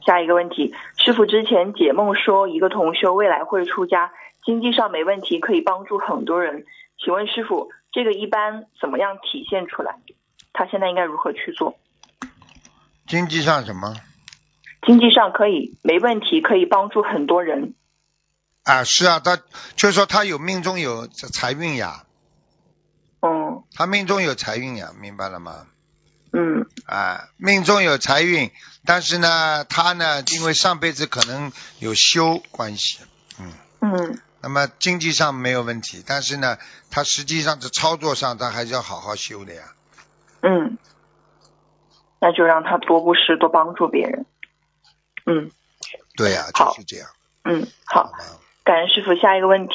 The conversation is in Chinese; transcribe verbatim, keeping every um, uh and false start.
下一个问题，师父之前解梦说一个同修未来会出家，经济上没问题，可以帮助很多人。请问师父，这个一般怎么样体现出来？他现在应该如何去做？ 经济上什么？ 经济上可以没问题，可以帮助很多人。 啊，是啊，他就是说他有命中有财运呀。 嗯。 他命中有财运呀，明白了吗？ 嗯。 啊，命中有财运，但是呢，他呢，因为上辈子可能有修关系，嗯。 嗯。 那么经济上没有问题，但是呢，他实际上在操作上，他还是要好好修的呀。 嗯。那就让他多布施，多帮助别人。嗯。 对呀、啊， 好， 就是这样。 嗯，好，感恩师父。下一个问题。